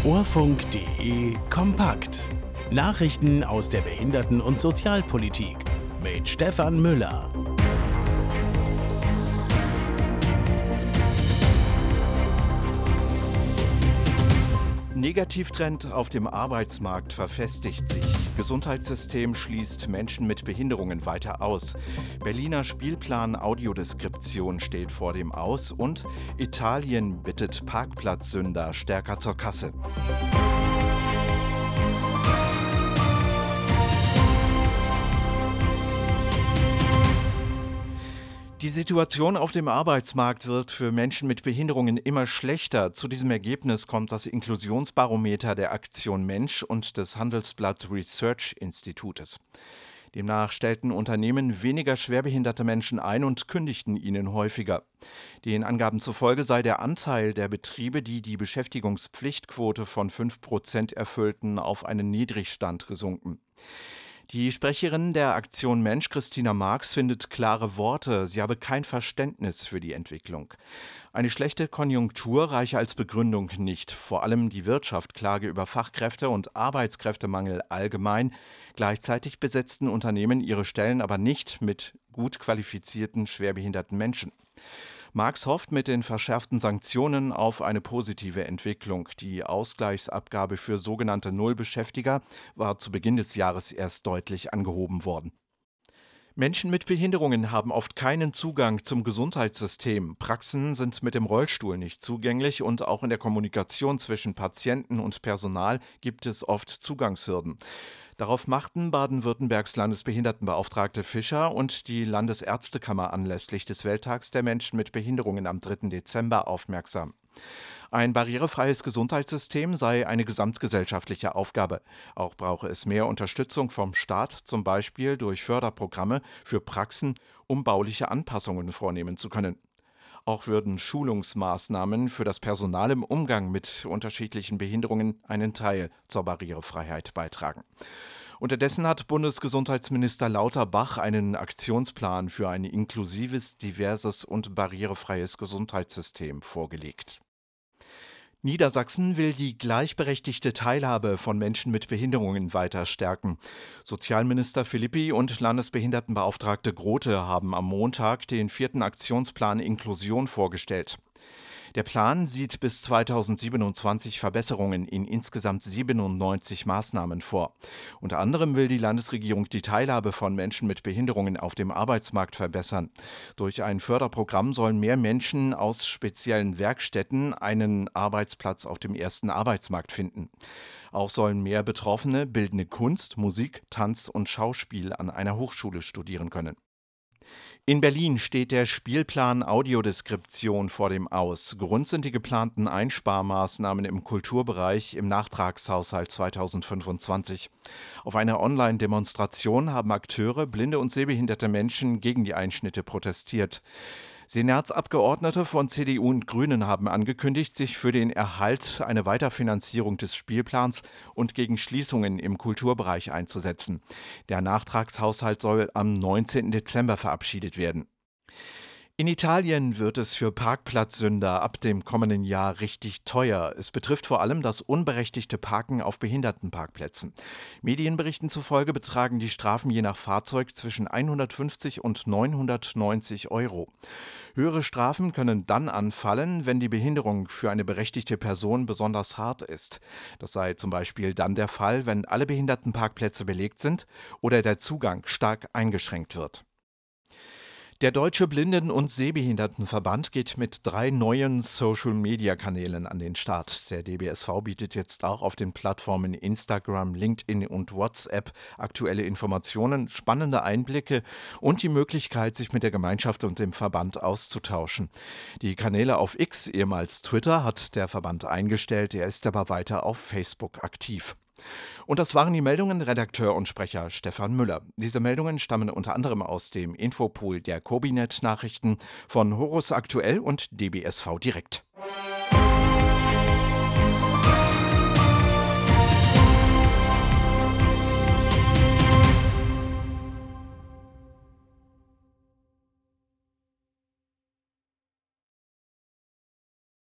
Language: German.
Orfunk.de kompakt. Nachrichten aus der Behinderten- und Sozialpolitik mit Stefan Müller. Negativtrend auf dem Arbeitsmarkt verfestigt sich. Gesundheitssystem schließt Menschen mit Behinderungen weiter aus. Berliner Spielplan Audiodeskription steht vor dem Aus und Italien bittet Parkplatzsünder stärker zur Kasse. Die Situation auf dem Arbeitsmarkt wird für Menschen mit Behinderungen immer schlechter. Zu diesem Ergebnis kommt das Inklusionsbarometer der Aktion Mensch und des Handelsblatt Research Institutes. Demnach stellten Unternehmen weniger schwerbehinderte Menschen ein und kündigten ihnen häufiger. Den Angaben zufolge sei der Anteil der Betriebe, die die Beschäftigungspflichtquote von 5% erfüllten, auf einen Niedrigstand gesunken. Die Sprecherin der Aktion Mensch, Christina Marx, findet klare Worte. Sie habe kein Verständnis für die Entwicklung. Eine schlechte Konjunktur reiche als Begründung nicht. Vor allem die Wirtschaft klage über Fachkräfte- und Arbeitskräftemangel allgemein. Gleichzeitig besetzten Unternehmen ihre Stellen aber nicht mit gut qualifizierten, schwerbehinderten Menschen. Marx hofft mit den verschärften Sanktionen auf eine positive Entwicklung. Die Ausgleichsabgabe für sogenannte Nullbeschäftiger war zu Beginn des Jahres erst deutlich angehoben worden. Menschen mit Behinderungen haben oft keinen Zugang zum Gesundheitssystem. Praxen sind mit dem Rollstuhl nicht zugänglich und auch in der Kommunikation zwischen Patienten und Personal gibt es oft Zugangshürden. Darauf machten Baden-Württembergs Landesbehindertenbeauftragte Fischer und die Landesärztekammer anlässlich des Welttags der Menschen mit Behinderungen am 3. Dezember aufmerksam. Ein barrierefreies Gesundheitssystem sei eine gesamtgesellschaftliche Aufgabe. Auch brauche es mehr Unterstützung vom Staat, zum Beispiel durch Förderprogramme für Praxen, um bauliche Anpassungen vornehmen zu können. Auch würden Schulungsmaßnahmen für das Personal im Umgang mit unterschiedlichen Behinderungen einen Teil zur Barrierefreiheit beitragen. Unterdessen hat Bundesgesundheitsminister Lauterbach einen Aktionsplan für ein inklusives, diverses und barrierefreies Gesundheitssystem vorgelegt. Niedersachsen will die gleichberechtigte Teilhabe von Menschen mit Behinderungen weiter stärken. Sozialminister Philippi und Landesbehindertenbeauftragte Grote haben am Montag den 4. Aktionsplan Inklusion vorgestellt. Der Plan sieht bis 2027 Verbesserungen in insgesamt 97 Maßnahmen vor. Unter anderem will die Landesregierung die Teilhabe von Menschen mit Behinderungen auf dem Arbeitsmarkt verbessern. Durch ein Förderprogramm sollen mehr Menschen aus speziellen Werkstätten einen Arbeitsplatz auf dem ersten Arbeitsmarkt finden. Auch sollen mehr Betroffene bildende Kunst, Musik, Tanz und Schauspiel an einer Hochschule studieren können. In Berlin steht der Spielplan Audiodeskription vor dem Aus. Grund sind die geplanten Einsparmaßnahmen im Kulturbereich im Nachtragshaushalt 2025. Auf einer Online-Demonstration haben Akteure, blinde und sehbehinderte Menschen gegen die Einschnitte protestiert. Senatsabgeordnete von CDU und Grünen haben angekündigt, sich für den Erhalt, eine Weiterfinanzierung des Spielplans und gegen Schließungen im Kulturbereich einzusetzen. Der Nachtragshaushalt soll am 19. Dezember verabschiedet werden. In Italien wird es für Parkplatzsünder ab dem kommenden Jahr richtig teuer. Es betrifft vor allem das unberechtigte Parken auf Behindertenparkplätzen. Medienberichten zufolge betragen die Strafen je nach Fahrzeug zwischen 150 und 990 Euro. Höhere Strafen können dann anfallen, wenn die Behinderung für eine berechtigte Person besonders hart ist. Das sei zum Beispiel dann der Fall, wenn alle Behindertenparkplätze belegt sind oder der Zugang stark eingeschränkt wird. Der Deutsche Blinden- und Sehbehindertenverband geht mit 3 neuen Social-Media-Kanälen an den Start. Der DBSV bietet jetzt auch auf den Plattformen Instagram, LinkedIn und WhatsApp aktuelle Informationen, spannende Einblicke und die Möglichkeit, sich mit der Gemeinschaft und dem Verband auszutauschen. Die Kanäle auf X, ehemals Twitter, hat der Verband eingestellt, er ist aber weiter auf Facebook aktiv. Und das waren die Meldungen, Redakteur und Sprecher Stefan Müller. Diese Meldungen stammen unter anderem aus dem Infopool der Kobinet-Nachrichten von Horus Aktuell und DBSV Direkt.